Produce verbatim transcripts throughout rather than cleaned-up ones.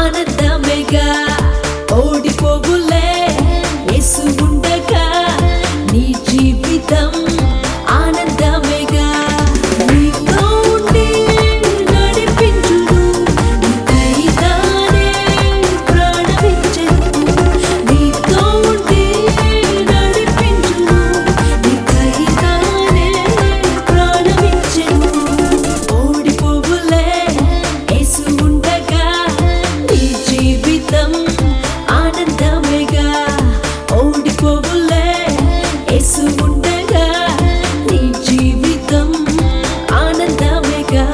ఆనందమేగా ఓడిపోవులే యేసు ఉండగా నీ జీవితం ఆనందమేగా నీతో ఉండి నడిపించును నీకైతానే ప్రాణమిచ్చెను నీతో ఉండి నడిపించును నీకైతానే ప్రాణమిచ్చెను ఓడిపోవులే యేసు ఉండగా నీ జీవితం ఆనందమేగా ఓడిపోవులే యేసు ఉండగా నీ జీవితం ఆనందమేగా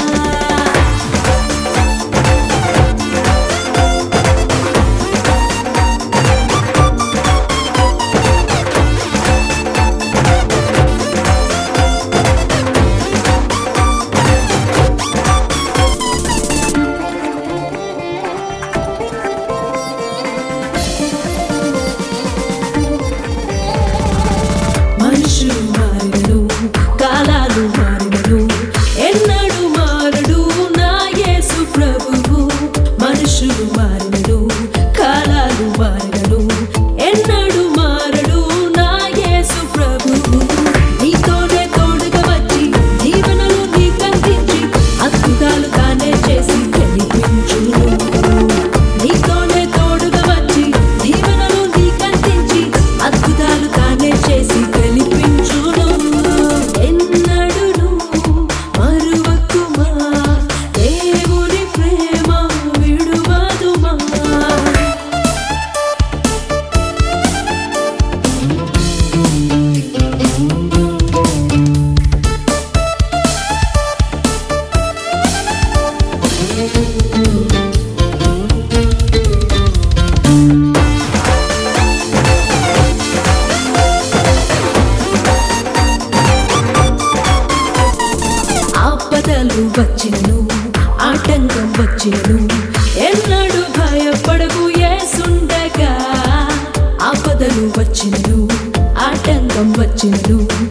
మనుషులు మారడు కాలాలు మారడు ఎన్నడు మారడు నా యేసు ప్రభువు మనుషులు మారడు కాలాలు మారడు ఎన్నడు మారడు నా యేసు ప్రభువు నీతోనే తోడుగా వచ్చి జీవనలు నీకందించి అద్భుతాలు తానే చేసి గెలిపించును నీతోనే తోడుగా వచ్చి జీవనలు నీకందించి అద్భుతాలు తానే చేసి గెలిపించును ఎన్నడును మరువకుమా దేవుని ప్రేమ విడువదుమా ఆపదలు వచ్చినను ఆటంకం వచ్చినను ఎన్నడు భయపడకు యేసుండగా ఆపదలు వచ్చినను ఆటంకం వచ్చినను